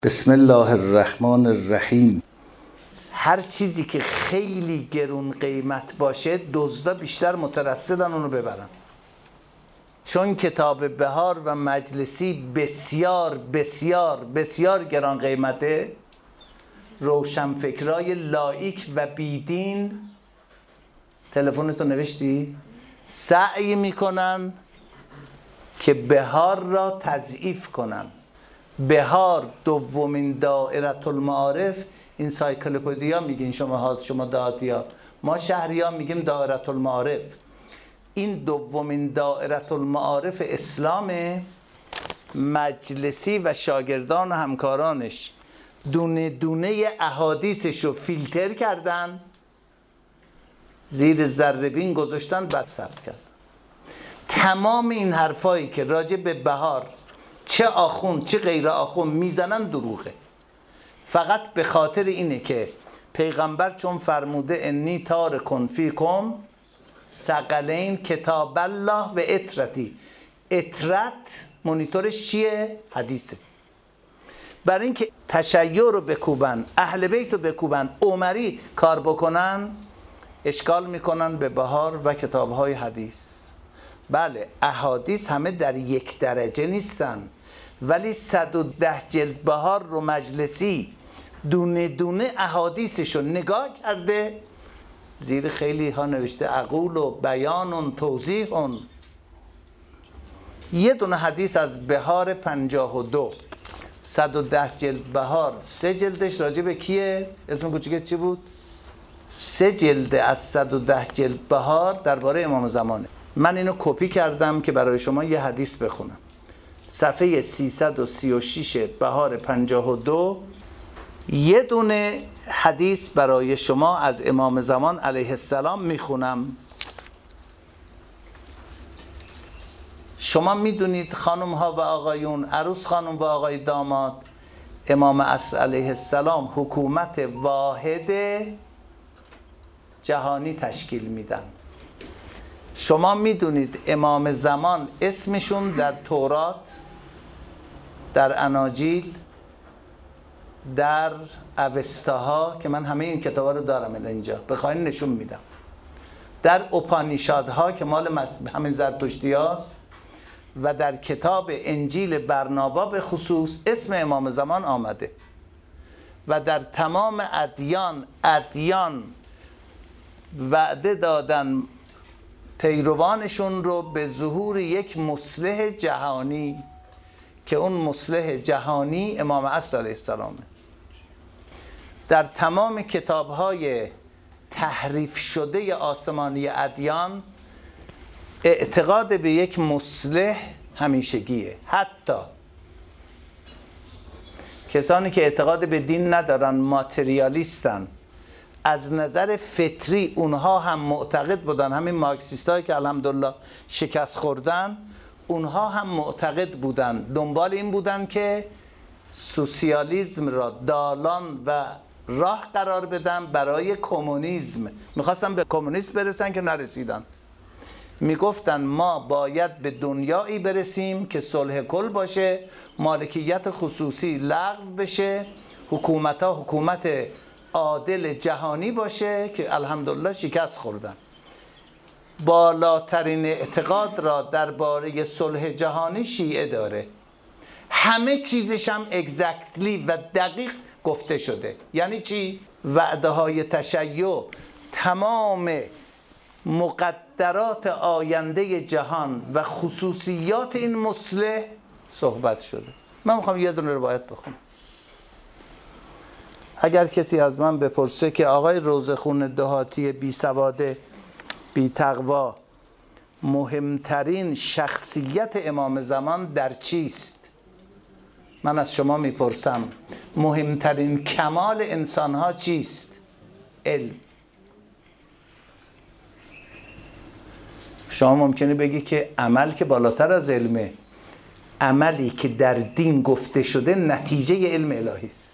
بسم الله الرحمن الرحیم. هر چیزی که خیلی گرون قیمت باشه دزدا بیشتر مترصدن اونو ببرن، چون کتاب بهار و مجلسی بسیار بسیار بسیار گران قیمته. روشنفکرای لایک و بیدین، تلفنتو نوشتی؟ سعی میکنن که بهار را تضعیف کنن. بهار دومین دائره المعارف، این سایکلوپدیا میگین شما دهاتیا، ما شهریا میگیم دائره المعارف. این دومین دائره المعارف اسلام. مجلسی و شاگردان و همکارانش دونه دونه احادیثش رو فیلتر کردن، زیر ذره‌بین گذاشتن، بعد ثبت کردن. تمام این حرفایی که راجع به بهار چه آخوند چه غیر آخوند میزنن دروغه، فقط به خاطر اینه که پیغمبر چون فرموده انی تارکن فیکم ثقلین کتاب الله و اطرتی. اطرت مونیتورش چیه؟ حدیثه. برای اینکه تشیع رو بکوبن، اهل بیت رو بکوبن، عمری کار بکنن، اشکال میکنن به بهار و کتابهای حدیث. بله احادیث همه در یک درجه نیستن، ولی 110 جلد بهار رو مجلسی دونه دونه احادیثش رو نگاه کرده، زیر خیلی ها نوشته عقول و بیان و توضیح. یه دونه حدیث از بهار 52 110 جلد بهار، 3 جلدش راجع به کیه؟ اسم کوچیکه چی بود؟ 3 جلد از 110 جلد بهار درباره امام زمانه. من اینو کپی کردم که برای شما یه حدیث بخونم. صفحه 336 بهار 52 یه دونه حدیث برای شما از امام زمان علیه السلام میخونم. شما میدونید خانم ها و آقایون، عروس خانم و آقای داماد، امام عصر علیه السلام حکومت واحد جهانی تشکیل میدن. شما میدونید امام زمان اسمشون در تورات، در اناجیل، در اوستاها که من همه این کتابا رو دارم اینجا، بخواین نشون میدم، در اپانیشادها که مال همین زرتشتی هاست، و در کتاب انجیل برنابا به خصوص اسم امام زمان آمده. و در تمام ادیان وعده دادن پیروانشون رو به ظهور یک مصلح جهانی، که اون مصلح جهانی امام عصر علیه السلامه. در تمام کتاب‌های تحریف شده آسمانی ادیان اعتقاد به یک مصلح همیشگیه. حتی کسانی که اعتقاد به دین ندارن، ماتریالیستن، از نظر فطری اونها هم معتقد بودن، همین مارکسیستایی که الحمدلله شکست خوردن، اونها هم معتقد بودن، دنبال این بودن که سوسیالیسم را دالان و راه قرار بدن برای کمونیسم. میخواستن به کمونیسم برسن که نرسیدن. میگفتن ما باید به دنیایی برسیم که صلح کل باشه، مالکیت خصوصی لغو بشه، حکومت‌ها حکومت عادل جهانی باشه، که الحمدلله شکست خوردن. بالاترین اعتقاد را درباره صلح جهانی شیعه داره. همه چیزش هم اگزکتلی و دقیق گفته شده. یعنی چی؟ وعده های تشیع، تمام مقدرات آینده جهان و خصوصیات این مصلح صحبت شده. من میخوام یه دونه روایت بخونم. اگر کسی از من بپرسه که آقای روزخون دهاتی بی سواده بی تقوا، مهمترین شخصیت امام زمان در چیست؟ من از شما میپرسم مهمترین کمال انسانها چیست؟ علم. شما ممکنه بگی که عمل که بالاتر از علمه. عملی که در دین گفته شده نتیجه علم الهی است.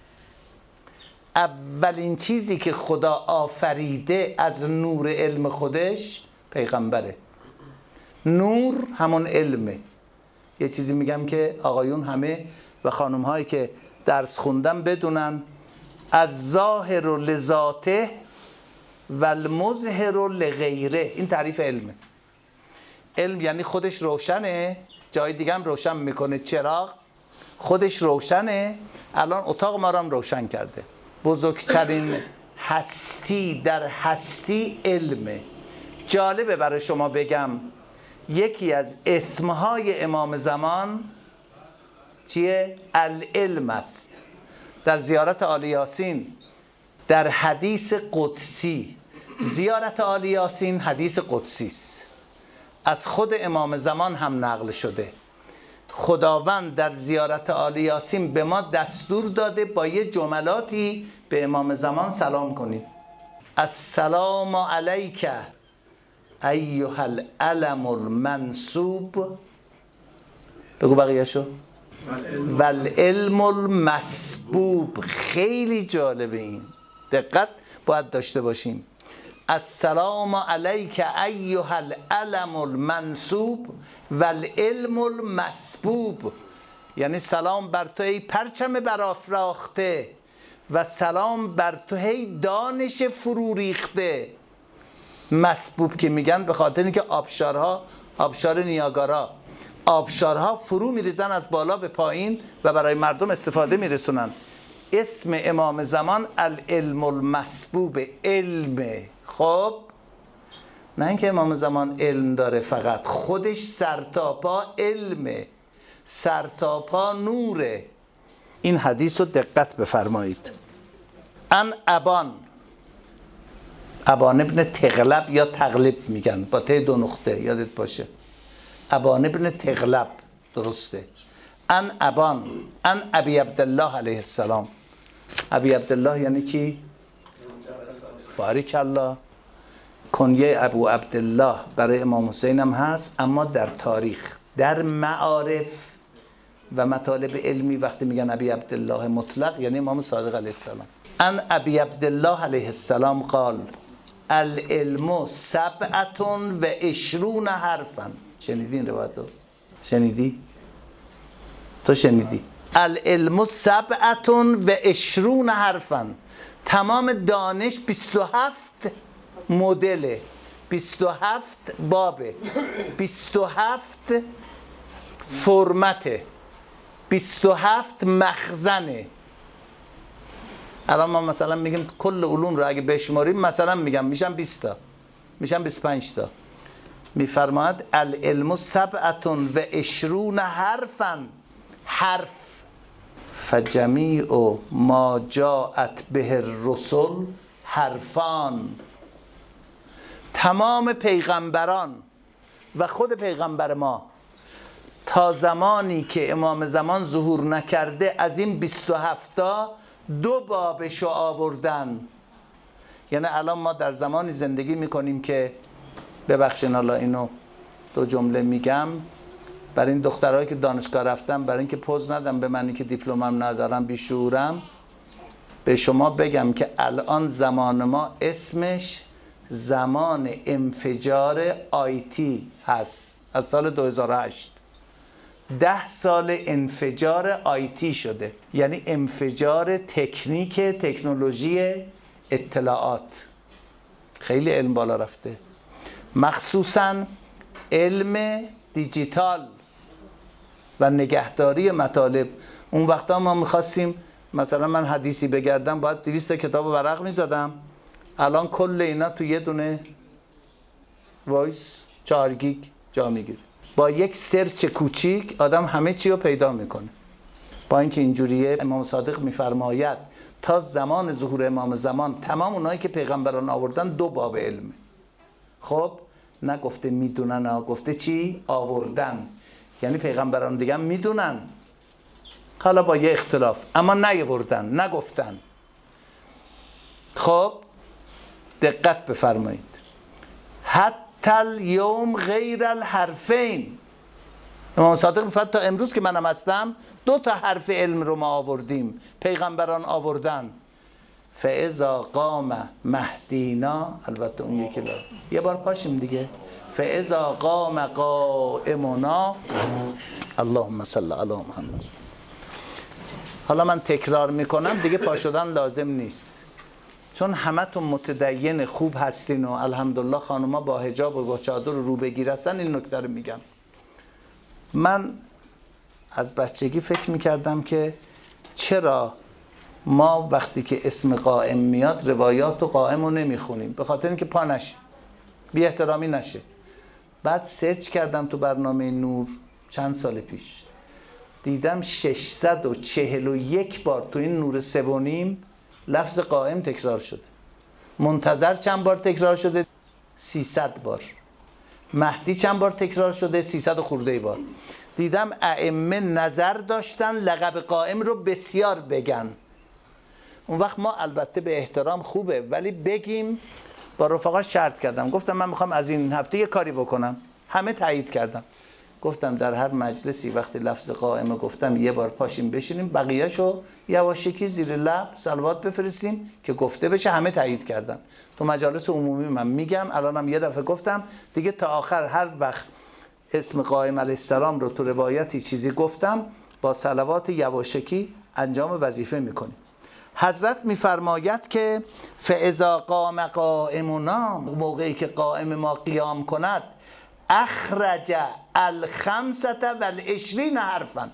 اولین چیزی که خدا آفریده از نور علم خودش پیغمبره. نور همون علمه. یه چیزی میگم که آقایون همه و خانم هایی که درس خوندن بدونن از ظاهر و لذاته و المظهر و لغیره. این تعریف علمه. علم یعنی خودش روشنه، جای دیگه هم روشن میکنه. چراغ خودش روشنه، الان اتاق ما رو هم روشن کرده. بزرگترین هستی در هستی علمه. جالبه برای شما بگم یکی از اسمهای امام زمان چیه؟ العلم است. در زیارت آل یاسین در حدیث قدسی، زیارت آل یاسین حدیث قدسی است، از خود امام زمان هم نقل شده. خداوند در زیارت آل یاسین به ما دستور داده با یه جملاتی به امام زمان سلام کنید. السلام علیک ایها العلم المنصوب، بگو بقیه‌شو، والعلم المسبوب. خیلی جالبه این، دقت باید داشته باشیم. السلام علیک ایها العلم المنصوب والعلم المسبوب، یعنی سلام بر تو ای پرچم برافراخته و سلام بر تو ای دانش فرو ریخته. مسبوب که میگن به خاطر اینکه آبشارها، آبشار نیاگارا، آبشارها فرو میریزن از بالا به پایین و برای مردم استفاده میرسونن. اسم امام زمان العلم المسبوب، علمه. خب نه اینکه امام زمان علم داره فقط، خودش سرتاپا علمه، سرتاپا نوره. این حدیث رو دقت بفرمایید. ان ابان، ابان ابن تغلب یا تغلب میگن با ته دو نقطه، یادت باشه. ابان ابن تغلب درسته. ان ابان، ان ابی عبدالله علیه السلام. ابی عبدالله یعنی کی؟ بارک الله. کنیه ابو عبدالله برای امام حسین هم هست، اما در تاریخ، در معارف و مطالب علمی وقتی میگن ابی عبدالله مطلق یعنی امام صادق علیه السلام. ان ابی عبدالله علیه السلام قال العلم 27 حرفا. شنیدی این روایت رو؟ شنیدی؟ تو شنیدی؟ العلم 27 حرفا. تمام دانش 27 مدله، 27 بابه، 27 فرمته، 27 مخزنه. الان ما مثلا میگیم کل علوم رو اگه بشماریم مثلا میگم میشن 20 تا، میشن 25 تا. میفرماید العلم 27 حرفا، حرف. فجمیع ما جاءت به الرسل حرفان. تمام پیغمبران و خود پیغمبر ما تا زمانی که امام زمان ظهور نکرده از این 27 تا 2 بابشو آوردن. یعنی الان ما در زمانی زندگی میکنیم که، ببخشین حالا اینو 2 جمله میگم برای این دخترهایی که دانشگاه رفتن، برای اینکه پوز ندم به منی که دیپلمم ندارم بیشعورم، به شما بگم که الان زمان ما اسمش زمان انفجار آیتی هست. از سال 2008 10 سال انفجار آیتی شده، یعنی انفجار تکنیک تکنولوژی اطلاعات. خیلی علم بالا رفته، مخصوصا علم دیجیتال و نگهداری مطالب. اون وقتا ما میخواستیم مثلا من حدیثی بگردم باید 200 کتاب ورق میزدم، الان کل اینا تو یه دونه وایس 4 گیگ جا میگیره. با یک سرچ کوچیک آدم همه چی رو پیدا میکنه. با اینکه اینجوریه، امام صادق میفرماید تا زمان ظهور امام زمان تمام اونایی که پیغمبران آوردن 2 باب علمه. خب نگفته میدونن، گفته چی؟ آوردن. یعنی پیغمبران دیگه میدونن، حالا با یه اختلاف، اما نیاوردن، نگفتن. خب دقت بفرمایید. حتی الیوم غیر الحرفین. امام صادق میفرماید تا امروز که منم هستم 2 تا حرف علم رو ما آوردیم، پیغمبران آوردن. فاذا قام مهدینا، البته اون یکی لازم یه بار پاشیم دیگه. فاذا قام قائمنا، اللهم صل علی محمد. حالا من تکرار میکنم دیگه پا شدن لازم نیست، چون همتون متدین خوب هستین و الحمدلله خانوما با حجاب و با چادر رو بگیر هستن. این نکته رو میگم. من از بچگی فکر میکردم که چرا ما وقتی که اسم قائم میاد روایات و قائم رو نمیخونیم، به خاطر اینکه پا نشه، بی احترامی نشه. بعد سرچ کردم تو برنامه نور چند سال پیش، دیدم 641 بار تو این نور 3.5 لفظ قائم تکرار شده. منتظر چند بار تکرار شده؟ 300 بار. مهدی چند بار تکرار شده؟ 300 خورده بار. دیدم ائمه نظر داشتن لقب قائم رو بسیار بگن. اون وقت ما البته به احترام خوبه، ولی بگیم. با رفقا شرط کردم، گفتم من میخوام از این هفته یه کاری بکنم. همه تایید کردم. گفتم در هر مجلسی وقتی لفظ قائمه گفتم یه بار پاشیم بشینیم، بقیه‌شو یواشکی زیر لب صلوات بفرستیم که گفته بشه. همه تایید کردن. تو مجالس عمومی من میگم، الانم یه دفعه گفتم دیگه، تا آخر هر وقت اسم قائم علیه السلام رو تو روایتی چیزی گفتم با صلوات یواشکی انجام وظیفه میکنیم. حضرت میفرماید که فاذا قام قائمنا، موقعی که قائم ما قیام کند، اخرج 25 حرفا.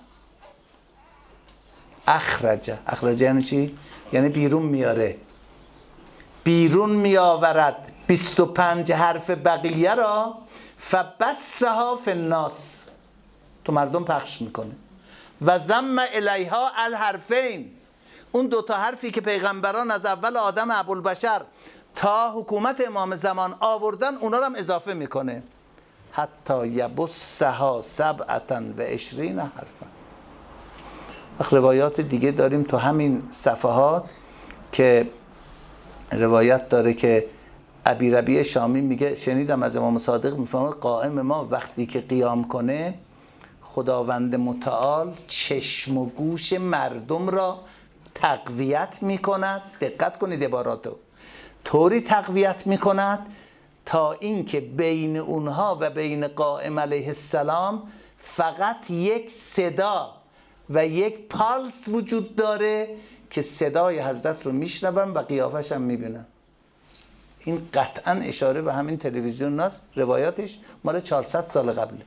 اخرج یعنی چی؟ یعنی بیرون میاره، بیرون میآورد 25 حرف بقیه را، فبثها فی الناس، تو مردم پخش میکنه. و ضم الیها الحرفین، اون دوتا حرفی که پیغمبران از اول آدم ابوالبشر تا حکومت امام زمان آوردن، اونا رو هم اضافه میکنه. حتی یبثها 27 حرفا. روایات دیگه داریم تو همین صفحات که روایت داره که ابی ربیع شامی میگه شنیدم از امام صادق میفرماید قائم ما وقتی که قیام کنه، خداوند متعال چشم و گوش مردم را تقویت میکند. دقت کنید عباراتو، طوری تقویت میکند تا اینکه بین اونها و بین قائم علیه السلام فقط یک صدا و یک پالس وجود داره که صدای حضرت رو میشنون و قیافش هم میبینن. این قطعا اشاره به همین تلویزیون ناست، روایاتش مال 400 سال قبله.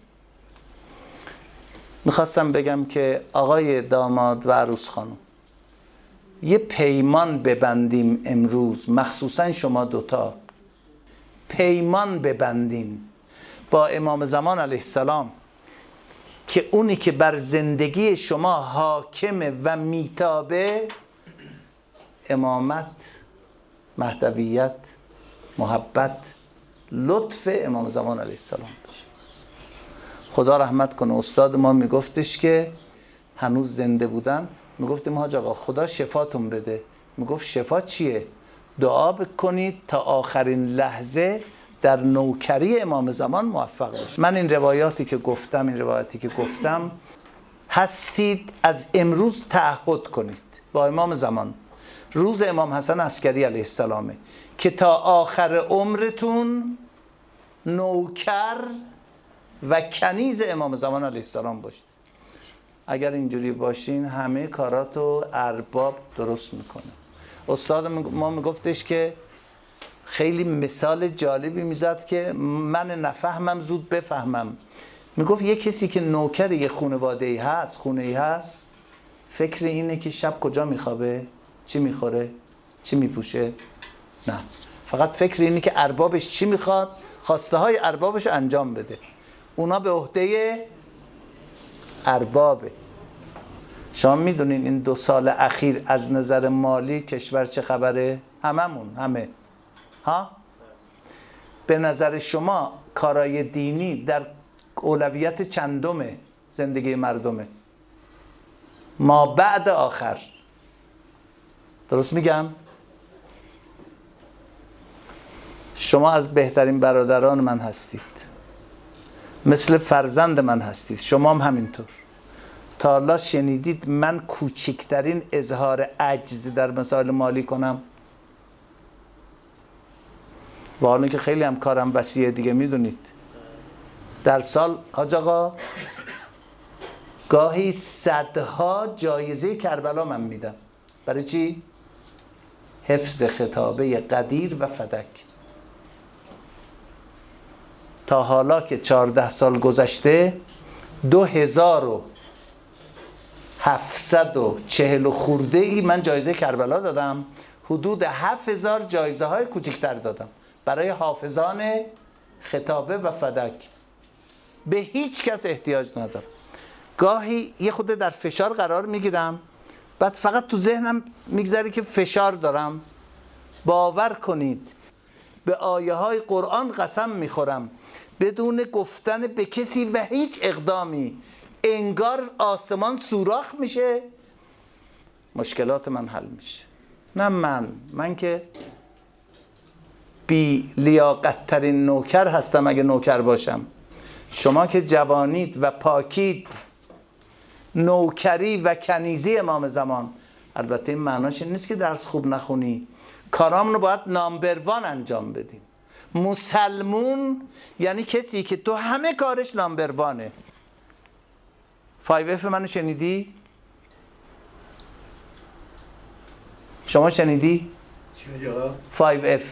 میخواستم بگم که آقای داماد و عروس خانم، یه پیمان ببندیم امروز، مخصوصا شما دوتا پیمان ببندیم با امام زمان علیه السلام که اونی که بر زندگی شما حاکمه و میتابه، امامت، مهدویت، محبت، لطف امام زمان علیه السلام باشه. خدا رحمت کنه، استاد ما میگفتش که هنوز زنده بودن، میگفتیم حاج آقا خدا شفاتون بده. میگفت شفا چیه؟ دعا بکنید تا آخرین لحظه در نوکری امام زمان موفق باشید. من این روایاتی که گفتم هستید از امروز تعهد کنید با امام زمان. روز امام حسن عسکری علیه السلامه که تا آخر عمرتون نوکر و کنیز امام زمان علیه السلام باشید. اگر اینجوری باشین همه کاراتو ارباب درست میکنه. استاد ما میگفتش که خیلی مثال جالبی میزد که من نفهمم زود بفهمم. میگفت یه کسی که نوکر یه خانواده‌ای هست، خونه‌ای هست، فکر اینه که شب کجا میخوابه، چی میخوره، چی میپوشه؟ نه، فقط فکر اینه که اربابش چی میخواد، خواسته های اربابش انجام بده. اونا به عهده اربابه. شما میدونین این 2 سال اخیر از نظر مالی کشور چه خبره؟ همه ها؟ به نظر شما کارای دینی در اولویت چندمه زندگی مردمه؟ ما بعد آخر. درست میگم؟ شما از بهترین برادران من هستید، مثل فرزند من هستید، شما هم همینطور. تا حالا شنیدید من کوچکترین اظهار عجز در مسائل مالی کنم؟ و حالا که خیلی هم کارم وسیعه دیگه، میدونید در سال حاج آقا گاهی صدها جایزه کربلا من میدم. برای چی؟ حفظ خطابه قدیر و فدک. تا حالا که 14 سال گذشته 2740 خورده ای من جایزه کربلا دادم. حدود 7000 جایزه های کوچکتر دادم برای حافظان خطابه و فدک. به هیچ کس احتیاج ندارم. گاهی یه خود در فشار قرار میگیرم، بعد فقط تو ذهنم میگذره که فشار دارم. باور کنید به آیه های قرآن قسم میخورم، بدون گفتن به کسی و هیچ اقدامی انگار آسمان سوراخ میشه، مشکلات من حل میشه. نه من که بی لیاقت ترین نوکر هستم اگه نوکر باشم. شما که جوانید و پاکید، نوکری و کنیزی امام زمان. البته این معناش این نیست که درس خوب نخونی، کارامونو باید نامبروان انجام بدیم. مسلمون یعنی کسی که تو همه کارش نامبروانه. 5F منو شنیدی؟ شما شنیدی؟ چی آقا؟ 5F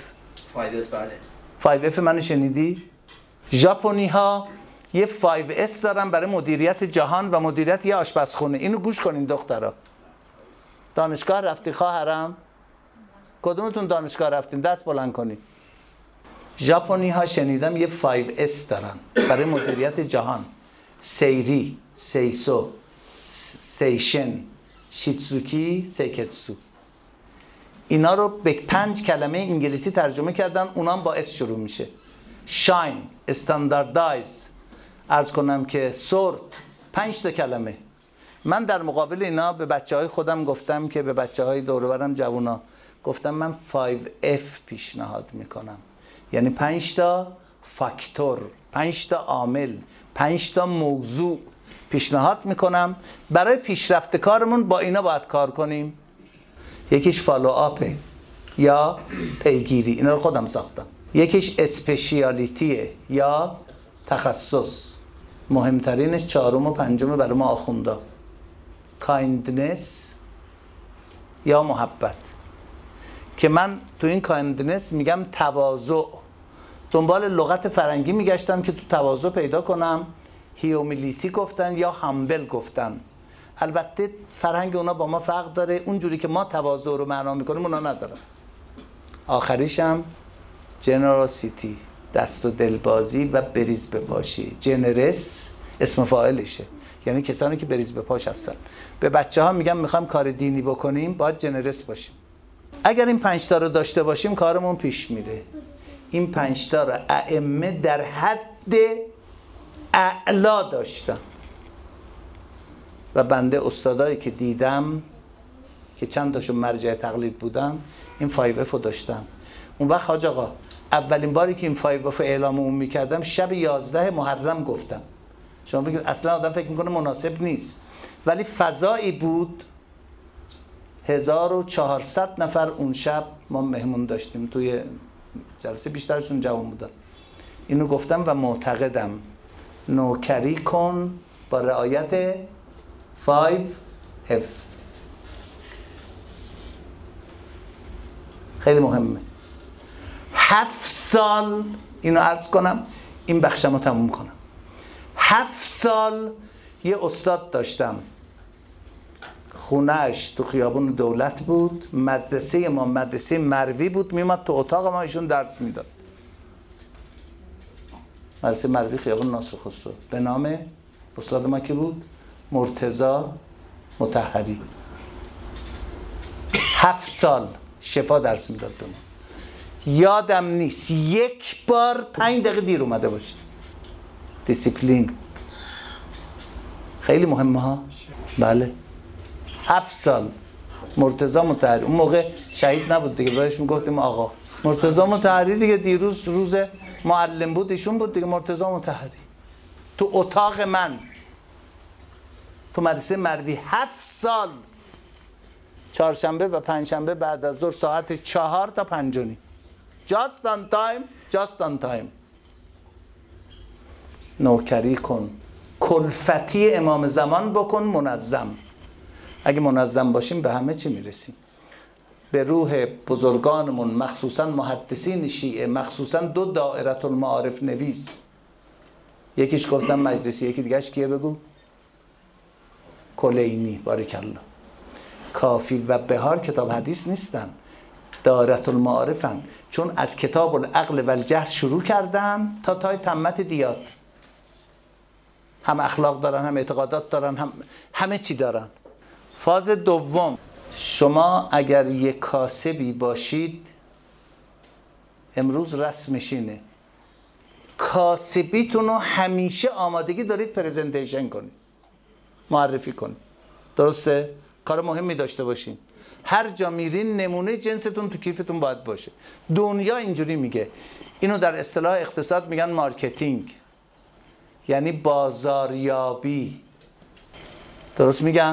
5F منو شنیدی؟ ژاپنی ها یه 5S دارن برای مدیریت جهان و مدیریت یه آشپزخونه. اینو گوش کنین دخترها. دانشگاه رفتی خواهرم؟ کدومتون دانشگاه رفتین؟ دست بلند کنین. ژاپنی ها شنیدم یه 5S دارن برای مدیریت جهان: سیری، سیسو، سیشن، شیتسوکی، سیکتسو. اینا رو به 5 کلمه انگلیسی ترجمه کردن، اونام با اس شروع میشه. شاین، استانداردایز، عرض کنم که سورت، 5 تا کلمه. من در مقابل اینا به بچهای خودم گفتم که به بچهای دور و برم جوونا گفتم من 5F پیشنهاد میکنم، یعنی 5 تا فاکتور، 5 تا عامل، 5 تا موضوع پیشنهاد میکنم برای پیشرفت کارمون. با اینا باید کار کنیم. یکیش فالو آپه یا پیگیری، اینا رو خودم ساختم. یکیش اسپشیالیتیه یا تخصص. مهمترینش 4 و 5 برای ما آخوندا: کایندنس یا محبت. که من تو این کایندنس میگم تواضع. دنبال لغت فرنگی میگشتم که تو تواضع پیدا کنم. هیومیلیتی گفتن یا همبل گفتن. البته فرهنگ اونا با ما فرق داره. اونجوری که ما تواضع رو معنا میکنیم اونا ندارن. آخریشم جنراسیتی، دست و دلبازی و بریز بپاشی. جنرس اسم فاعلشه، یعنی کسانی که بریز بپاش هستن. به بچه ها میگم میخوام کار دینی بکنیم باید جنرس باشیم. اگر این 5 تا رو داشته باشیم کارمون پیش میره. این 5 تا رو ائمه در حد اعلا داشتن و بنده استادایی که دیدم که چند تاشون مرجع تقلید بودن این 5F رو داشتن. اون وقت حاج آقا اولین باری که این 5F اعلام عمومی کردم شب 11 محرم گفتم. شما بگید اصلا آدم فکر میکنه مناسب نیست، ولی فضایی بود. 1400 نفر اون شب ما مهمون داشتیم توی جلسه، بیشترشون جوان بودن. اینو گفتم و معتقدم نوکری کن با رعایت 5F. خیلی مهمه. 7 سال اینو عرض کنم، این بخشمو تموم کنم. 7 سال یه استاد داشتم، خونه‌اش تو خیابون دولت بود، مدرسه ما مدرسه مروی بود، میومد تو اتاق ما ایشون درس میداد. مدرسه مروی خیابون ناصر خسرو. به نام استاد ما کی بود؟ مرتضی مطهری. 7 سال شفا درس میداد به ما. یادم نیست یک بار 5 دقیقه دیر اومده باشه. دیسیپلین خیلی مهمه ها. بله 7 سال. مرتضی مطهری اون موقع شهید نبود دیگه، بهش میگفتیم آقا. مرتضی مطهری دیگه دیروز روز معلم بود، ایشون بود دیگه. مرتضی مطهری تو اتاق من تو مدرسه مروی 7 سال، چهارشنبه و پنجشنبه بعد از ظهر ساعت 4 تا 5:30. just on time. نوکری کن کلفتی امام زمان بکن منظم. اگه منظم باشیم به همه چی میرسیم. به روح بزرگانمون، مخصوصا محدثین شیعه، مخصوصا 2 دائره المعارف نویس، یکیش گفتم مجلسی، یکی دیگهش کیه بگو؟ کلینی. بارکالله. کافی و بهار کتاب حدیث نیستن، دائره المعارفن، چون از کتاب العقل و الجهل شروع کردن تا تای تمت دیات. هم اخلاق دارن، هم اعتقادات دارن، همه چی دارن. فاز دوم، شما اگر یک کاسبی باشید، امروز رسمش اینه، کاسبیتون رو همیشه آمادگی دارید پرزنتیشن کنید، معرفی کنید. درسته؟ کار مهمی داشته باشین. هر جا میرین نمونه جنستون تو کیفتون باید باشه. دنیا اینجوری میگه. اینو در اصطلاح اقتصاد میگن مارکتینگ، یعنی بازاریابی. درست میگم؟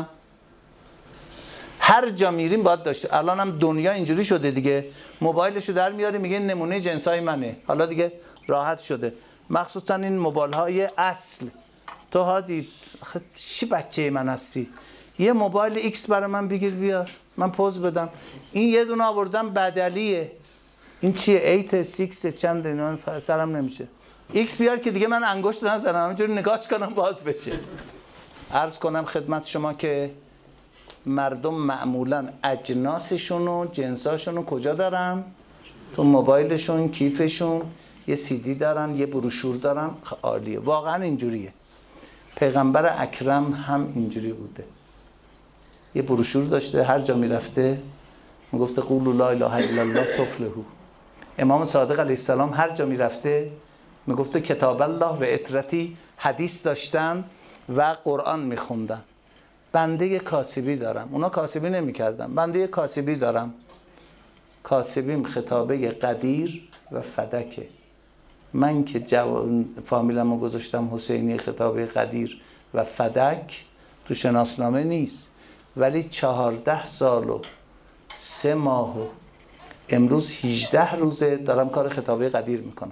هر جا میریم باید داشته. الان هم دنیا اینجوری شده دیگه، موبایلشو در میاره میگه نمونه جنسای منه. حالا دیگه راحت شده، مخصوصا این موبایل های اصل. تو هادی چی بچه من هستی، یه موبایل ایکس برای من بگیر بیار من پوز بدم. این یه دونه آوردم بدلیه، این چیه 8 6 چند اینا سرم نمیشه. ایکس بیار که دیگه من انگشت نزنم، همینجوری نگاهش کنم باز بشه. عرض کنم خدمت شما که مردم معمولا اجناسشون و جنساشون رو کجا دارن؟ تو موبایلشون، کیفشون، یه سی دی دارن، یه بروشور دارن. عالیه، واقعا اینجوریه. پیغمبر اکرم هم اینجوری بوده، یه بروشور داشته، هر جا میرفته میگفته قولوا لا اله الا الله تفلحوا. امام صادق علیه السلام هر جا میرفته میگفته کتاب الله و اطرتی، حدیث داشتن و قرآن میخوندن. بنده یه کاسبی دارم، اونا کاسبی نمیکردن، بنده یه کاسبی دارم. کاسبیم خطابه قدیر و فدکه. من که فامیلمو گذاشتم حسینی خطابه قدیر و فدک تو شناسنامه نیست، ولی 14 سال و 3 ماه و امروز 18 روزه دارم کار خطابه قدیر میکنم.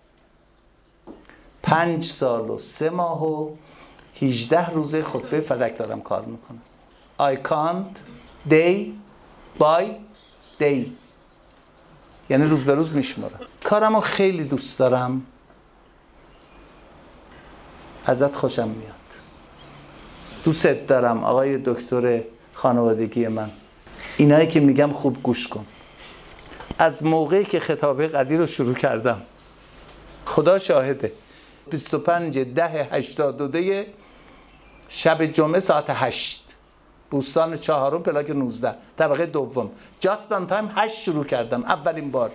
5 سال و 3 ماه و 18 روزه خطبه فدک دارم کار میکنم. I can't day by day، یعنی روز به روز میشمارم. کارمو خیلی دوست دارم، ازت خوشم میاد، دوست دارم آقای دکتر خانوادگی من. اینایی که میگم خوب گوش کن. از موقعی که خطابه قدیر رو شروع کردم، خدا شاهده، 25/10/82 شب جمعه ساعت 8، بوستان 4 پلاک 19 طبقه دوم، جاست آن تایم 8 شروع کردم اولین بار.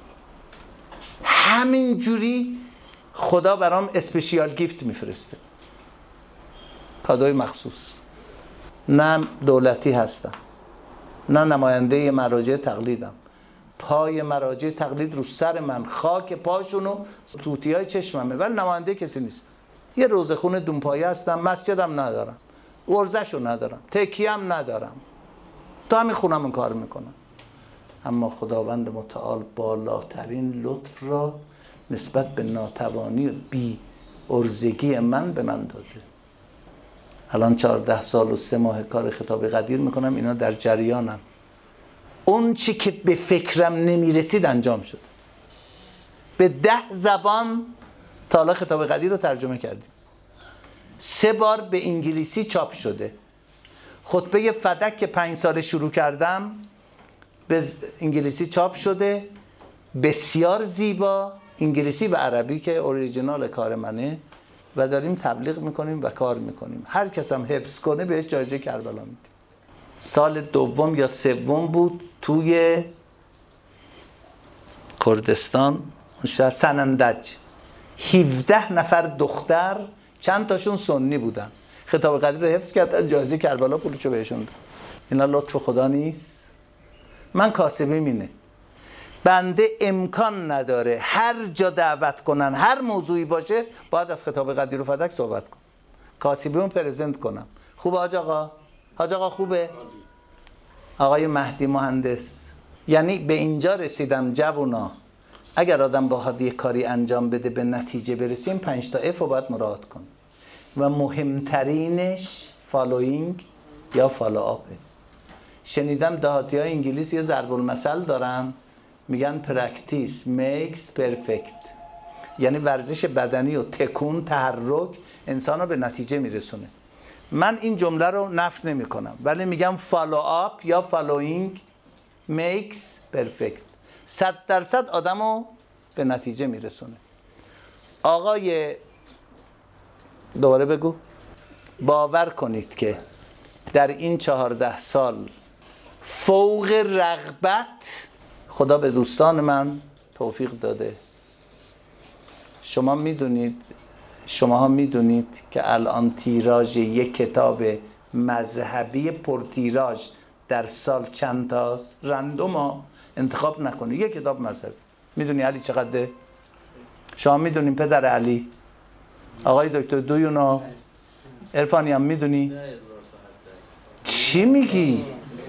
همین جوری خدا برام اسپیشیال گیفت میفرسته، کادوی مخصوص. نه دولتی هستم، نه نماینده مراجع تقلیدم. پای مراجع تقلید رو سر من، خاک پاشونو توتیای چشممه، ولی نماینده کسی نیستم. یه روزخون دونپایه هستم، مسجدم ندارم، ورزشو ندارم، تکیم ندارم، تا همین خونم کار میکنم. اما خداوند متعال بالاترین لطف را نسبت به ناتوانی و بی ارزگی من به من داده. الان 14 سال و 3 ماه کار خطاب قدیر میکنم، اینا در جریانم. اون چی که به فکرم نمیرسید انجام شد. به 10 زبان تا حالا خطاب قدیر رو ترجمه کردیم. 3 بار به انگلیسی چاپ شده. خطبه فدک که 5 سال شروع کردم به انگلیسی چاپ شده، بسیار زیبا، انگلیسی و عربی که اوریجینال کار منه، و داریم تبلیغ میکنیم و کار میکنیم. هر کس هم حفظ کنه بهش جایزه کربلا میدیم. سال 2 یا 3 بود توی کردستان، شهر سنندج، 17 نفر دختر، چند تاشون سنی بودن، خطاب قدیر رو حفظ کردن، جایزه کربلا پولشو بهشون داد. اینا لطف خدا نیست؟ من کاسبی مینه، بنده امکان نداره هر جا دعوت کنن، هر موضوعی باشه باید از خطاب قدیر و فدک صحبت کنم، کاسبیمو پرزنت کنم. خوبه حاج آقا؟ حاج آقا خوبه؟ آقای مهدی مهندس. یعنی به اینجا رسیدم جوونا، اگر آدم بخواد یه کاری انجام بده به نتیجه برسیم 5 تا اف رو باید مراعات کنیم. و مهمترینش فالوینگ یا فالوآپه. شنیدم دهاتی های انگلیس یه ضرب المثل دارن، میگن پرکتیس میکس پرفکت، یعنی ورزش بدنی و تکون، تحرک انسان رو به نتیجه میرسونه. من این جمله رو نفی نمی کنم، ولی میگم فالوآپ یا فالوینگ میکس پرفکت، 100% آدم رو به نتیجه میرسونه. آقای دوباره بگو. باور کنید که در این 14 سال فوق رغبت خدا به دوستان من توفیق داده. شماها میدونید که الان تیراژ یک کتاب مذهبی پرتیراژ در سال چند تاست؟ رندوم انتخاب نکنید، یک کتاب مذهبی. میدونی علی چقدره؟ شما میدونین پدر علی؟ آقای دکتر دویونو عرفانی هم میدونی؟ چی میگی؟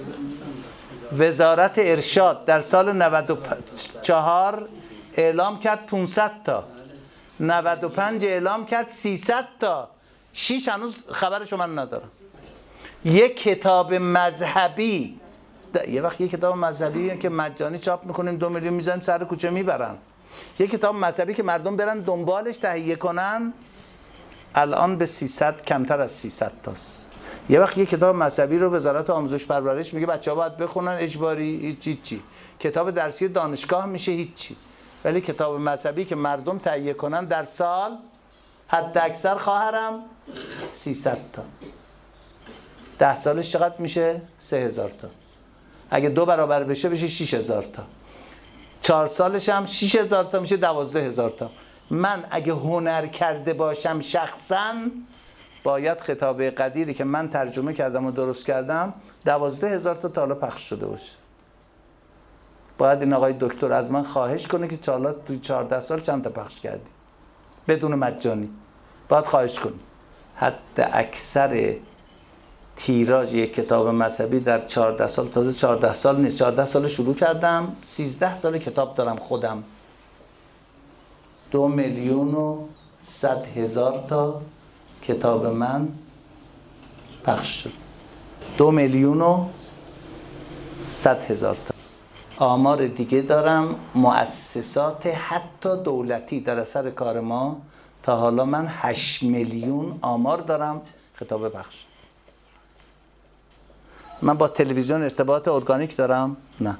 وزارت ارشاد در سال 94 اعلام کرد 500 تا، 95 اعلام کرد 300 تا، 6 هنوز خبرشو من ندارم. یک کتاب مذهبی، یه وقت یک کتاب مذهبی که مجانی چاپ میکنیم 2 میلیون میذاریم سر کوچه میبرن، یک کتاب مذهبی که مردم برن دنبالش تهیه کنن الان به 300 کمتر از 300 تاست. یه وقت یک کتاب مذهبی رو وزارت آموزش پرورش میگه بچه‌ها باید بخونن اجباری، هیچی. کتاب درسی دانشگاه میشه هیچی. ولی کتاب مذهبی که مردم تهیه کنن در سال حد اکثر خواهرم 300 تا. 10 سالش چقدر میشه؟ 3000 تا. اگه 2 برابر بشه 6000 تا. 4 سالش هم 6000 تا میشه 12000 تا. من اگه هنر کرده باشم شخصاً باید خطاب قدیری که من ترجمه کردم و درست کردم 12000 تا حالا پخش شده باشه. باید این آقای دکتر از من خواهش کنه که تو 14 سال چند تا پخش کردی بدون مجانی. باید خواهش کنی. حد اکثر تیراژ یک کتاب مذهبی در 14 سال، تازه 14 سال نیست، 14 سال شروع کردم، 13 سال کتاب دارم خودم. 2,100,000 تا کتاب من پخش شد. 2,100,000 تا. آمار دیگه دارم، مؤسسات حتی دولتی در اثر کار ما تا حالا من 8 میلیون آمار دارم کتاب پخش. من با تلویزیون ارتباط ارگانیک دارم؟ نه.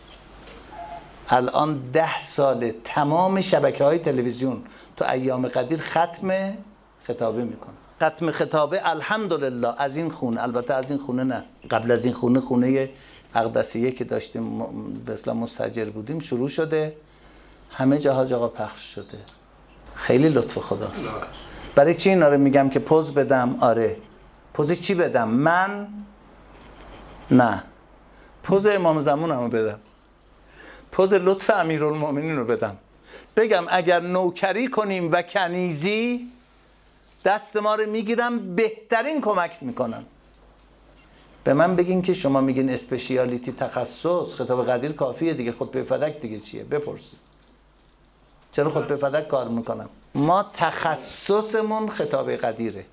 الان 10 سال تمام شبکه‌های تلویزیون تو ایام قدیر ختم خطابه میکنه. ختم خطابه الحمدلله از این خونه، البته از این خونه نه، قبل از این خونه اقدسیه که داشتیم به اصطلاح مستاجر بودیم شروع شده، همه جاها جاها پخش شده. خیلی لطف خداست. برای چی اینا رو میگم که پوز بدم؟ آره. پوز چی بدم؟ من نه. پوز امام زمانمو بدم. پوز لطف امیرالمومنین رو بدم. بگم اگر نوکری کنیم و کنیزی دست ما رو میگیرم، بهترین کمک میکنن. به من بگین که شما میگین اسپشیالیتی، تخصص، خطاب قدیر کافیه دیگه، خطبه فدک دیگه چیه؟ بپرسید. چرا خطبه فدک کار میکنم؟ ما تخصصمون خطاب قدیره.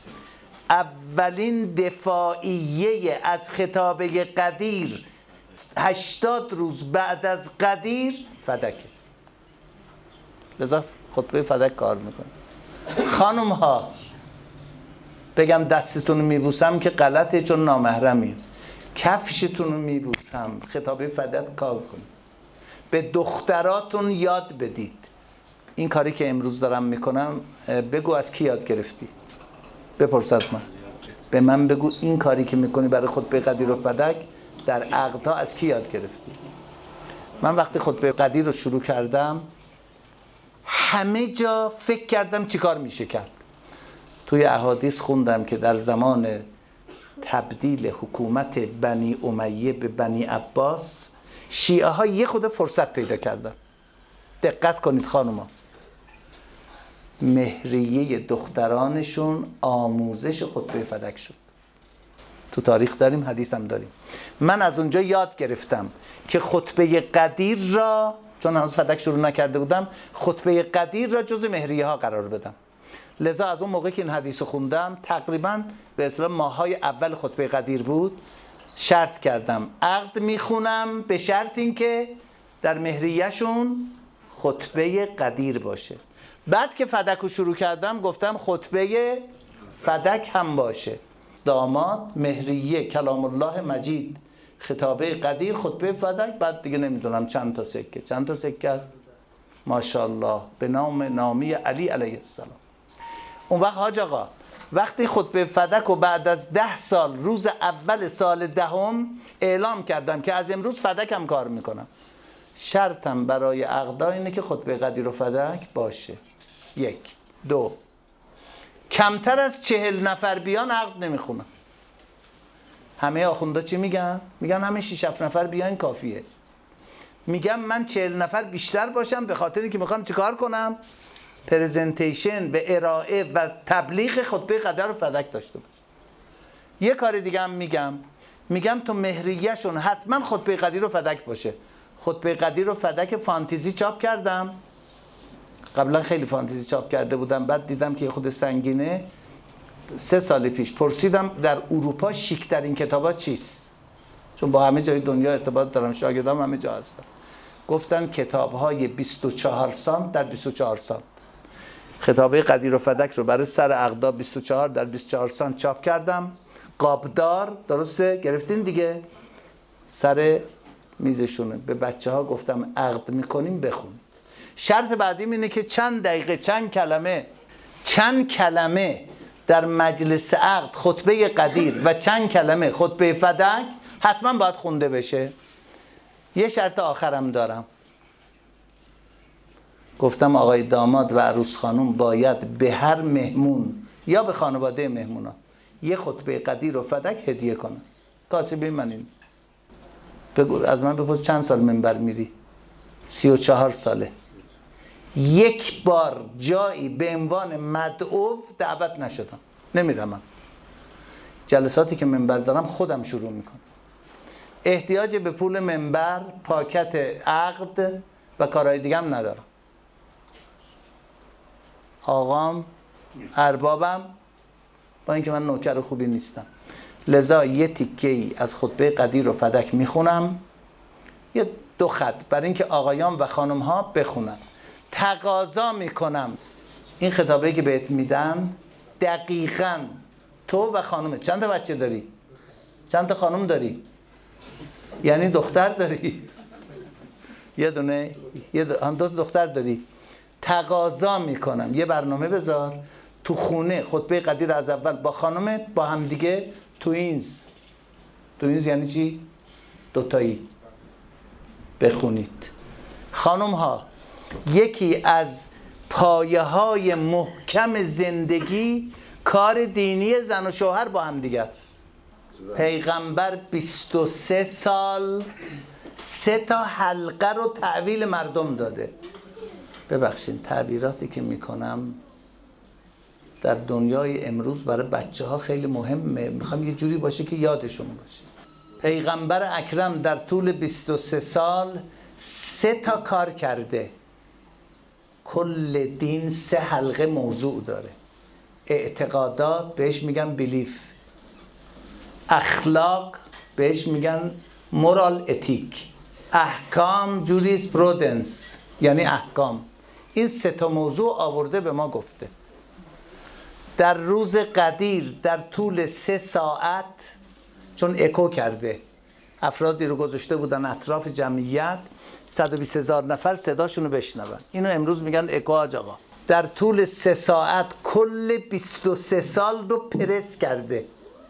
اولین دفاعیه از خطاب قدیر 80 روز بعد از قدیر فدکه. لذا خطبه فدک کار میکنه. خانم ها بگم دستتون رو میبوسم که غلطه چون نامحرمیم، کفشتون رو میبوسم، خطابه فدک کار کنید. به دختراتون یاد بدید. این کاری که امروز دارم میکنم بگو از کی یاد گرفتی؟ بپرس از من. به من بگو این کاری که میکنی برای خطبه قدیر و فدک در عقدها از کی یاد گرفتی؟ من وقتی خطبه قدیر رو شروع کردم همه جا فکر کردم چی کار میشه کرد. توی احادیث خوندم که در زمان تبدیل حکومت بنی امیه به بنی عباس شیعه ها یه خود فرصت پیدا کردن. دقت کنید خانوما، مهریه دخترانشون آموزش خطبه فدک شد. تو تاریخ داریم، حدیث هم داریم. من از اونجا یاد گرفتم که خطبه قدیر را، چون هنوز فدک شروع نکرده بودم، خطبه قدیر را جز مهریه ها قرار بدم. لذا از اون موقع که این حدیث رو خوندم تقریبا به اصطلاح ماهای اول خطبه قدیر بود، شرط کردم عقد میخونم به شرط اینکه در مهریه‌شون خطبه قدیر باشه. بعد که فدک رو شروع کردم گفتم خطبه فدک هم باشه. داماد، مهریه، کلام الله مجید، خطابه قدیر، خطبه فدک، بعد دیگه نمیدونم چند تا سکه است. ماشاءالله به نامی علی علیه السلام. اون وقت حاج آقا وقتی خطبه فدک رو بعد از 10 سال روز اول سال دهم اعلام کردم که از امروز فدک هم کار میکنم، شرطم برای عقدا اینه که خطبه قدیر و فدک باشه. 1 2 کمتر از 40 نفر بیان عقد نمیخونم. همه آخوندا چی میگن؟ میگن همه 6 7 نفر بیان کافیه. میگم من 40 نفر بیشتر باشم به خاطر اینکه میخوام چیکار کنم؟ پرزنتیشن به ارائه و تبلیغ خطبه قدیر و فدک داشته باشم. یه کار دیگه هم میگم تو مهریه‌شون حتما خطبه قدیر و فدک باشه. خطبه قدیر و فدک فانتزی چاپ کردم. قبلا خیلی فانتزی چاپ کرده بودم، بعد دیدم که خود سنگینه. 3 سال پیش پرسیدم در اروپا شیک‌ترین کتابا چیست؟ چون با همه جای دنیا ارتباط دارم، شاگردام همه جا هستن. گفتن کتاب‌های 24 سانت در 24 سانت. خطابه قدیر و فدک رو برای سر عقدا 24 در 24 سانت چاپ کردم. قابدار، درسته؟ گرفتین دیگه؟ سر میزشونه. به بچه‌ها گفتم عقد می‌کنیم بخون. شرط بعدیم اینه که چند دقیقه چند کلمه در مجلس عقد خطبه قدیر و چند کلمه خطبه فدک حتما باید خونده بشه. یه شرط آخرم دارم. گفتم آقای داماد و عروس خانم باید به هر مهمون یا به خانواده مهمونا یه خطبه قدیر و فدک هدیه کنن. کاسبی من این. بگو از من بپرس چند سال منبر میری؟ 34 ساله. یک بار جایی به عنوان مدعو دعوت نشدم. نمیرم من. جلساتی که منبر دارم خودم شروع میکنم. احتیاج به پول منبر، پاکت عقد و کارهای دیگه هم ندارم. آقام، اربابم، با اینکه من نوکر خوبی نیستم. لذا یه تیکه‌ای از خطبه قدیر و فدک میخونم، یه 2 خط برای اینکه آقایان و خانم‌ها بخونن. تقاضا میکنم این خطابه‌ای که بهت میدن دقیقاً تو و خانمت. چند تا بچه داری؟ چند تا خانم داری؟ یعنی دختر داری؟ یه دونه؟ هم 2 دختر داری؟ تقاضا میکنم یه برنامه بذار تو خونه خطبه قدیر از اول با خانمت با هم دیگه توینز یعنی چی؟ 2 تایی بخونید. خانم ها، یکی از پایه های محکم زندگی کار دینی زن و شوهر با هم دیگه است. پیغمبر 23 سال 3 تا حلقه رو تحویل مردم داده. ببخشید تعبیراتی که میکنم در دنیای امروز برای بچه ها خیلی مهمه، میخوام یه جوری باشه که یادشون باشه. پیغمبر اکرم در طول 23 سال 3 تا کار کرده. کل دین 3 حلقه موضوع داره. اعتقادات بهش میگن بیلیف، اخلاق بهش میگن مورال اتیک، احکام جوریس پرودنس یعنی احکام. این 3 تا موضوع آورده به ما گفته. در روز قدیر در طول 3 ساعت، چون اکو کرده، افرادی رو گذاشته بودن اطراف جمعیت، 120,000 نفر صداشون رو بشنون. اینو امروز میگن اکو حاج آقا. در طول 3 ساعت کل 23 سال رو پرس کرده.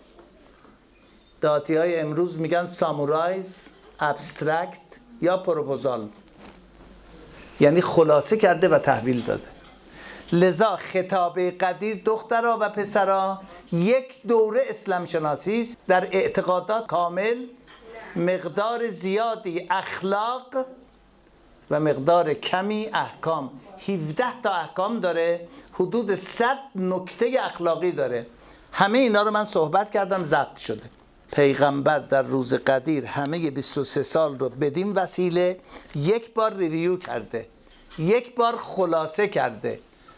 داتی های امروز میگن سامورایز، ابسترکت یا پروپوزال، یعنی خلاصه کرده و تحویل داده. لذا خطابه قدیر دخترها و پسرها یک دوره اسلام شناسی است، در اعتقادات کامل، مقدار زیادی اخلاق و مقدار کمی احکام. 17 تا احکام داره، حدود 100 نکته اخلاقی داره. همه اینا رو من صحبت کردم، ضبط شده. پیغمبر در روز قدیر همه 23 سال رو بدین وسیله یک بار ریویو کرده، یک بار خلاصه کرده.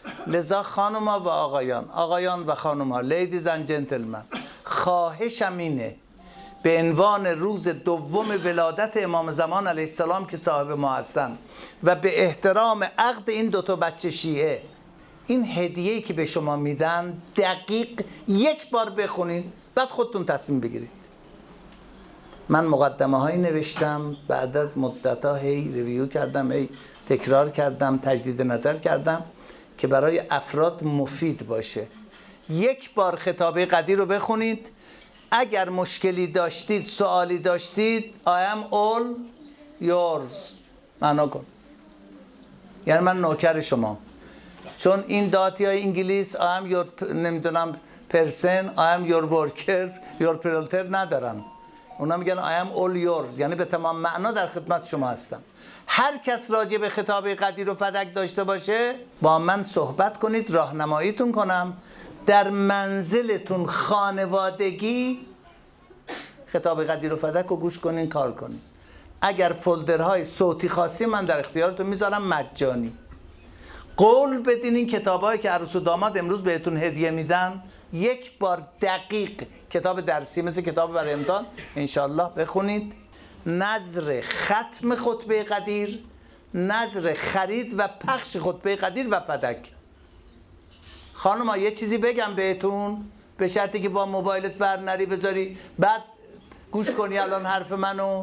لذا خانوما و آقایان و خانوما، لیدیز اند جنتلمن، خواهشم اینه به عنوان روز دوم ولادت امام زمان علیه السلام که صاحب ما هستن و به احترام عقد این دوتا بچه شیعه، این هدیه‌ای که به شما میدن دقیق یک بار بخونید، بعد خودتون تصمیم بگیرید. من مقدمه هایی نوشتم، بعد از مدت‌ها هی ریویو کردم، هی تکرار کردم، تجدید نظر کردم که برای افراد مفید باشه. یک بار خطابه قدیر رو بخونید، اگر مشکلی داشتید، سوالی داشتید، I am all yours معنا کن، یعنی من نوکر شما. چون این داتی های انگلیس I am your نمیدونم person، I am your worker، your proletariat ندارن. اونا میگن I am all yours، یعنی به تمام معنا در خدمت شما هستم. هر کس راجع به خطابه قدیر و فدک داشته باشه با من صحبت کنید، راهنماییتون کنم. در منزلتون خانوادگی خطاب قدیر و فدک رو گوش کنین، کار کنین. اگر فولدرهای صوتی خواستی من در اختیارتون میذارم مجانی. قول بدین این کتابایی که عروس و داماد امروز بهتون هدیه میدن یک بار دقیق، کتاب درسی مثل کتاب برای امتحان انشالله بخونید. نظر ختم خطبه قدیر، نظر خرید و پخش خطبه قدیر و فدک. خانم یه چیزی بگم بهتون، به شرطی که با موبایلت ور نری بذاری بعد گوش کنی الان حرف منو.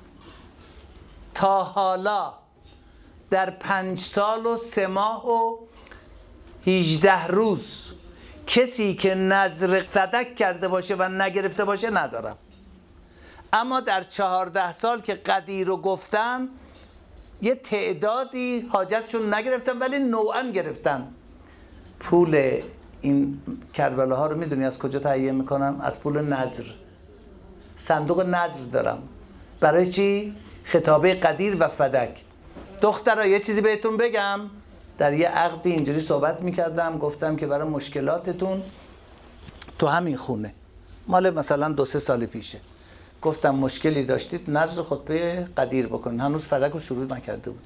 تا حالا در 5 سال و 3 ماه و 18 روز کسی که نظر فدک کرده باشه و نگرفته باشه ندارم. اما در 14 سال که قدیر رو گفتم یه تعدادی حاجتشون نگرفتن ولی نوعا گرفتن. پول این کربلا ها رو میدونی از کجا تهیه میکنم؟ از پول نظر. صندوق نظر دارم. برای چی؟ خطابه قدیر و فدک. دخترها یه چیزی بهتون بگم، در یه عقدی اینجوری صحبت میکردم، گفتم که برای مشکلاتتون تو همین خونه، مال مثلا 2-3 سال پیشه، گفتم مشکلی داشتید نظر خطبه قدیر بکنین. هنوز فدک رو شروع نکرده بودم.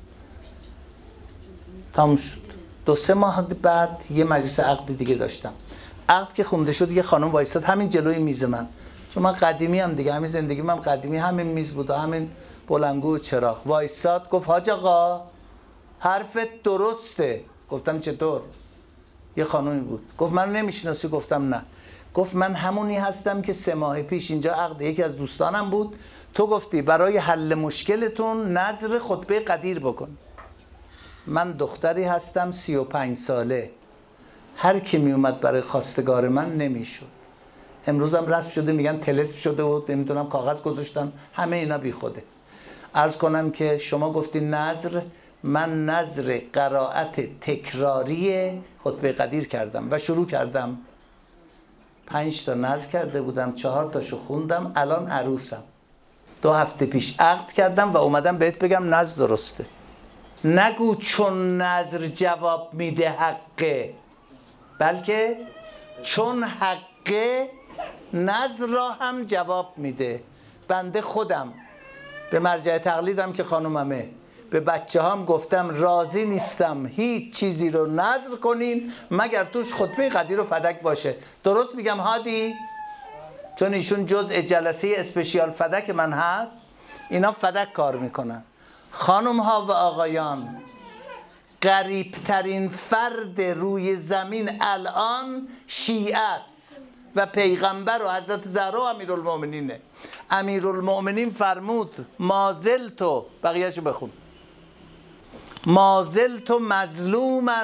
تموم شد. 2-3 ماه بعد یه مجلس عقد دیگه داشتم. عقد که خونده شد یه خانم وایستاد همین جلوی میز من، چون من قدیمی هم دیگه، همین زندگی من قدیمی، همین میز بود و همین بلندگو و چراغ. وایستاد گفت حاج آقا حرفت درسته. گفتم چطور؟ یه خانومی بود. گفت من نمیشناسی؟ گفتم نه. گفت من همونی هستم که 3 ماه پیش اینجا عقد یکی از دوستانم بود، تو گفتی برای حل مشکلتون نظر خطبه قدیر بکن. من دختری هستم 35 ساله، هر کی می اومد برای خواستگار من نمیشد. امروزم رسم شده میگن طلسم شده و نمیدونم کاغذ گذاشتن، همه اینا بی خوده. عرض کنم که شما گفتی نظر، من نظر قرائت تکراری خطبه قدیر کردم و شروع کردم. 5 تا نظر کرده بودم، 4 تاشو خوندم، الان عروسم. 2 هفته پیش عقد کردم و اومدم بهت بگم نظر درسته. نگو چون نظر جواب میده حقه، بلکه چون حقه نظر را هم جواب میده. بنده خودم به مرجع تقلیدم که خانوممه، به بچه هم گفتم راضی نیستم هیچ چیزی رو نظر کنین مگر توش خطبه قدیر و فدک باشه. درست میگم هادی؟ چون ایشون جزء جلسه اسپشیال فدک من هست، اینا فدک کار میکنن. خانم ها و آقایان، غریبترین فرد روی زمین الان شیعه است و پیغمبر و حضرت زهرا و امیرالمؤمنینه. امیرالمؤمنین فرمود مازلتو، بقیهشو بخون، مازلتو مظلوما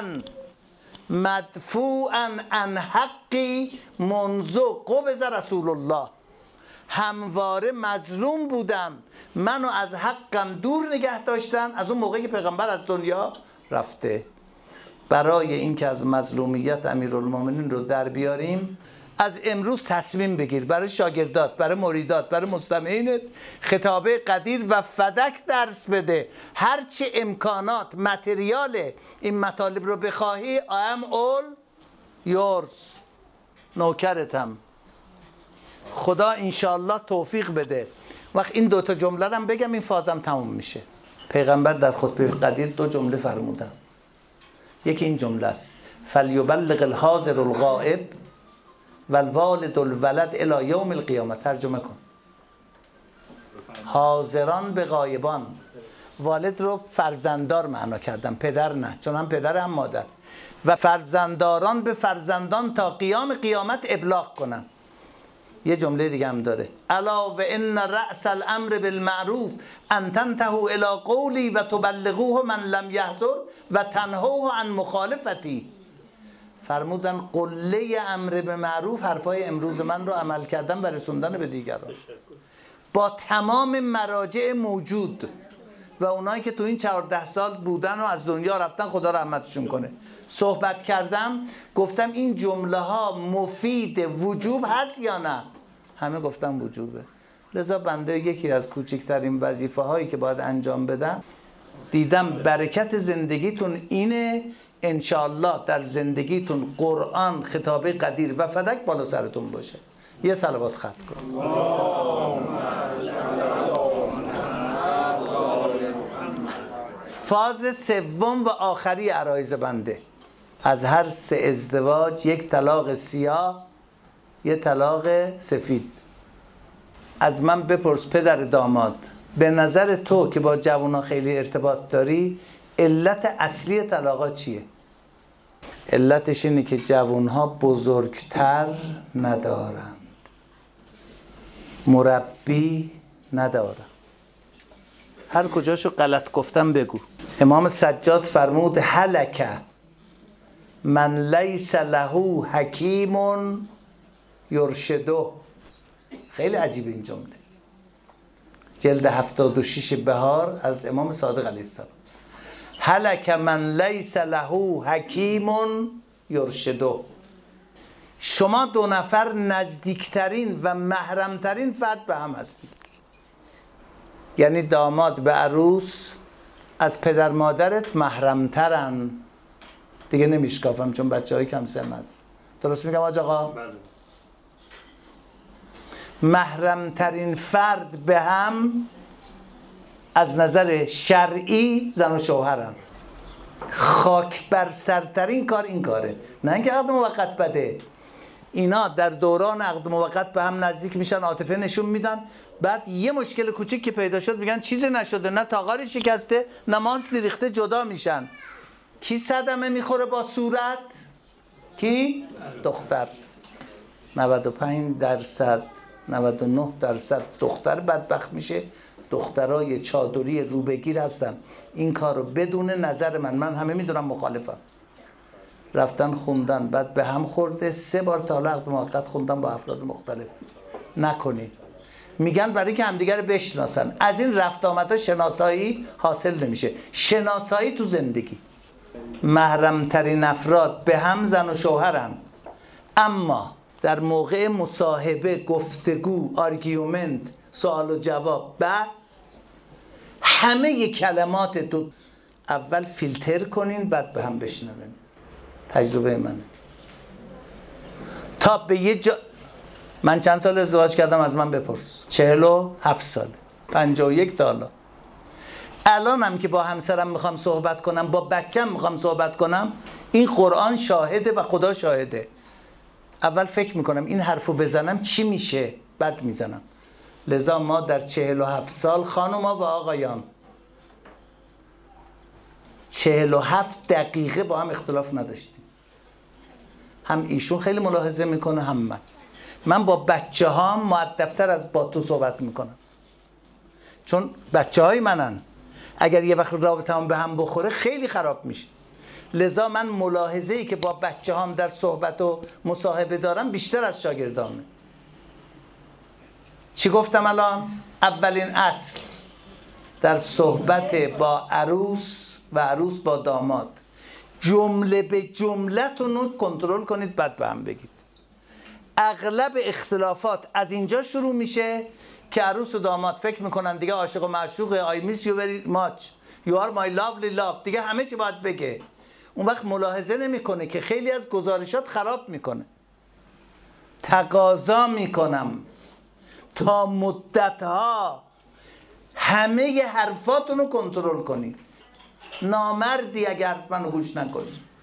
مدفوعا عن حقی منذ قبض رسول الله. همواره مظلوم بودم، منو از حقم دور نگه داشتن از اون موقعی که پیغمبر از دنیا رفته. برای اینکه از مظلومیت امیرالمومنین رو در بیاریم، از امروز تصمیم بگیر برای شاگردات، برای مریدات، برای مستمعینت خطابه قدیر و فدک درس بده. هرچه امکانات متریال این مطالب رو بخواهی I am all yours، نوکرتم. خدا انشالله توفیق بده. وقت این 2 تا جمله رو بگم این فازم تموم میشه. پیغمبر در خطبه قدیر 2 جمله فرمودن. یکی این جمله است فلیبلغ الحاضر الغائب والوالد الولد الی یوم القیامه. ترجمه کن. حاضران به غایبان. والد رو فرزنددار معنا کردم، پدر نه، چون هم پدر هم مادر. و فرزندداران به فرزندان تا قیام قیامت ابلاغ کنن. یه جمله دیگه هم داره الا و ان رأس الامر بالمعروف ان تنتهوا الی قولی و تبلغوه من لم یحضر و تنهوه عن مخالفتی. فرمودن قله امر به معروف حرفای امروز من رو عمل کردن و رسوندن به دیگران با تمام مراجع موجود و اونایی که تو این 14 سال بودن و از دنیا رفتن خدا رحمتشون کنه. صحبت کردم گفتم این جمله ها مفید وجوب هست یا نه؟ همه گفتم وجوبه. لذا بنده یکی از کوچکترین وظیفه هایی که باید انجام بدم دیدم برکت زندگیتون اینه، انشاءالله در زندگیتون قرآن خطابه قدیر و فدک بالا سرتون باشه. یه صلوات ختم کن. فاز سوم و آخری عرایض بنده، از هر 3 ازدواج یک طلاق سیاه، یک طلاق سفید. از من بپرس پدر داماد، به نظر تو که با جوونا خیلی ارتباط داری علت اصلی طلاقا چیه؟ علتش اینه که جوانها بزرگتر ندارند، مربی ندارند. هر کجاشو غلط گفتم بگو. امام سجاد فرمود هلک من لیس له حکیم یرشده. خیلی عجیب این جمله. جلد 76 بهار از امام صادق علیه السلام. هلک من لیس له حکیم یرشده. شما 2 نفر نزدیکترین و محرمترین فرد به هم هستید. یعنی داماد به عروس از پدر مادرت محرمترن. دیگه نمیشکافم چون بچه‌های کم سن هست. درست میگم حاج آقا؟ محرمترین فرد به هم از نظر شرعی زن و شوهرن. خاک بر سرترین کار این کاره، نه اینکه عقد موقت بده. اینا در دوران عقد موقت به هم نزدیک میشن، عاطفه نشون میدن، بعد یه مشکل کوچیک که پیدا شد میگن چیزی نشده، نه تاغاری شکسته نه ماست ریخته، جدا میشن. کی صدمه میخوره با صورت؟ کی؟ دختر. 95% 99% دختر بدبخت میشه. دخترای چادری روبگیر هستن. این کارو بدون نظر من همه میدونم مخالفم، رفتن خوندن، بعد به هم خورده. 3 بار تا عقد موقت خوندن با افراد مختلف. نکنید. میگن برای که همدیگر رو بشناسن. از این رفت آمدها شناسایی حاصل نمیشه. شناسایی تو زندگی. محرمترین افراد به هم زن و شوهرن، اما در موقع مصاحبه، گفتگو، آرگیومنت، سوال و جواب، بحث، همه کلمات تو اول فیلتر کنین بعد به هم بشنوین. تجربه منه. تا به یه جا من چند سال ازدواج کردم از من بپرس. 47 سال، 51 تا حالا. الانم که با همسرم میخوام صحبت کنم، با بچم میخوام صحبت کنم، این قرآن شاهده و خدا شاهده. اول فکر میکنم این حرفو بزنم چی میشه، بعد میزنم. لذا ما در 47 سال خانوما و آقایان 47 دقیقه با هم اختلاف نداشتیم. هم ایشون خیلی ملاحظه میکنه هم من با بچه هام مؤدبتر از با تو صحبت میکنم، چون بچه های منن. اگر یه وقت رابطه هم به هم بخوره خیلی خراب میشه. لذا من ملاحظه‌ای که با بچه هام در صحبت و مصاحبه دارم بیشتر از شاگردامه. چی گفتم الان؟ اولین اصل در صحبت با عروس و عروس با داماد، جمله به جملتون رو کنترل کنید بعد به هم بگید. اغلب اختلافات از اینجا شروع میشه که عروس و داماد فکر میکنن دیگه عاشق و معشوقه. I miss you very much, you are my lovely love. دیگه همه چی باید بگه. اون وقت ملاحظه نمیکنه که خیلی از گزارشات خراب میکنه. تقاضا میکنم تا مدتها همه حرفاتون رو کنترل کنید. نامردی اگر حرف منو گوش نکنید.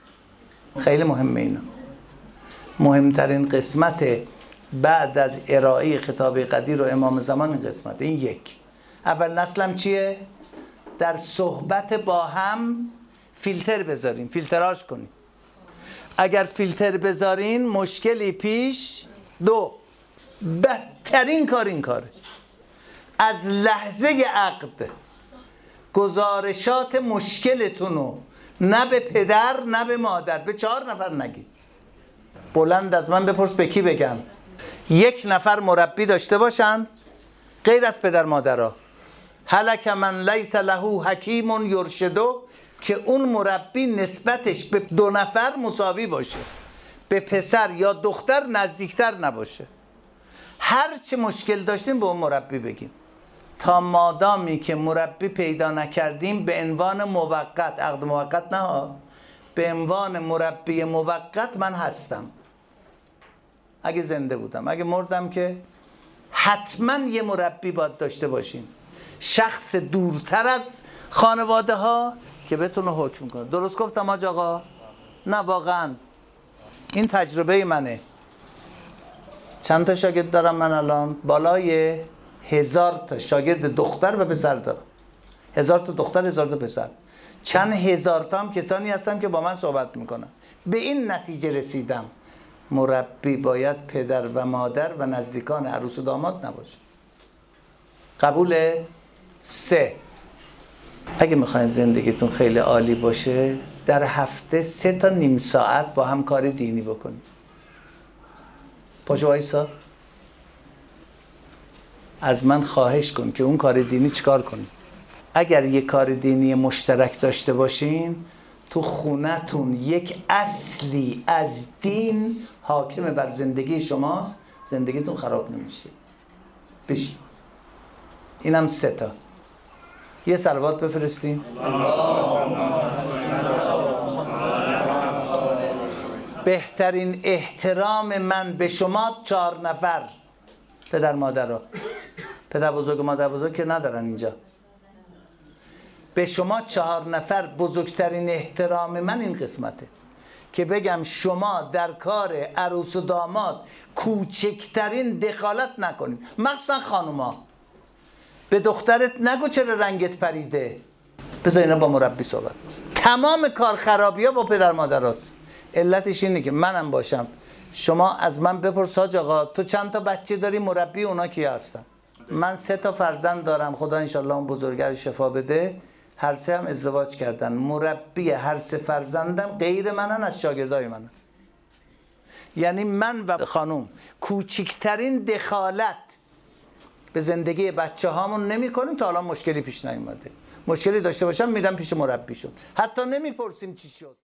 خیلی مهمه اینا. مهمترین قسمت بعد از ارائه خطاب قدیر و امام زمان این قسمت. این یک. اول نسلم چیه؟ در صحبت با هم فیلتر بذاریم، فیلتراژ کنیم. اگر فیلتر بذارین مشکلی پیش. دو، بدترین کار این کاره. از لحظه عقد گزارشات مشکلتونو نه به پدر نه به مادر، به 4 نفر نگید. بلند از من بپرس به کی بگم. 1 نفر مربی داشته باشن غیر از پدر مادرها. هلک من لیس له حکیم یرشدو، که اون مربی نسبتش به 2 نفر مساوی باشه، به پسر یا دختر نزدیکتر نباشه. هر چه مشکل داشتیم به اون مربی بگیم. تا مادامی که مربی پیدا نکردیم به عنوان موقت، عقد موقت نه، به عنوان مربی موقت من هستم. اگه زنده بودم، اگه مردم که حتما یه مربی باید داشته باشیم، شخص دورتر از خانواده ها که بتونه حکم کنه. درست گفتم حاج آقا؟ نه واقعا این تجربه منه. چند تا شاگرد دارم من الان؟ بالای 1000 تا شاگرد دختر و پسر دارم. 1000 تا دختر، 1000 تا پسر. چند هزار تا هم کسانی هستم که با من صحبت میکنن. به این نتیجه رسیدم مربی باید پدر و مادر و نزدیکان عروس و داماد نباشه. قبوله؟ 3، اگه میخواین زندگیتون خیلی عالی باشه در هفته 3 تا نیم ساعت با هم کار دینی بکنید. پاشو وایسا، از من خواهش کن که اون کار دینی چیکار کنی. اگر یک کار دینی مشترک داشته باشین تو خونتون یک اصلی از دین حاکم بر زندگی شماست، زندگیتون خراب نمیشه. بشین. اینم 3 تا. یه صلوات بفرستین. بهترین احترام من به شما 4 نفر پدر مادرها، پدر بزرگ و مادر بزرگ که ندارن اینجا، به شما 4 نفر بزرگترین احترام من این قسمته که بگم شما در کار عروس و داماد کوچکترین دخالت نکنید. مخصوصا خانوما، به دخترت نگو چرا رنگت پریده، بذار اینا با مربی صحبت. تمام کار خرابی ها با پدر مادر هست. علتش اینه که منم باشم، شما از من بپرس حاج آقا تو چند تا بچه داری، مربی اونا کیا هستن؟ من 3 تا فرزند دارم، خدا انشالله اون بزرگه شفا بده. هر 3 هم ازدواج کردن. مربی هر 3 فرزندم غیر منن، از شاگردای منن. یعنی من و خانوم کوچکترین دخالت به زندگی بچه هامون نمی کنیم. تا الان مشکلی پیش نیومده. مشکلی داشته باشم میرم پیش مربیشون، حتی نمیپرسیم چی شد.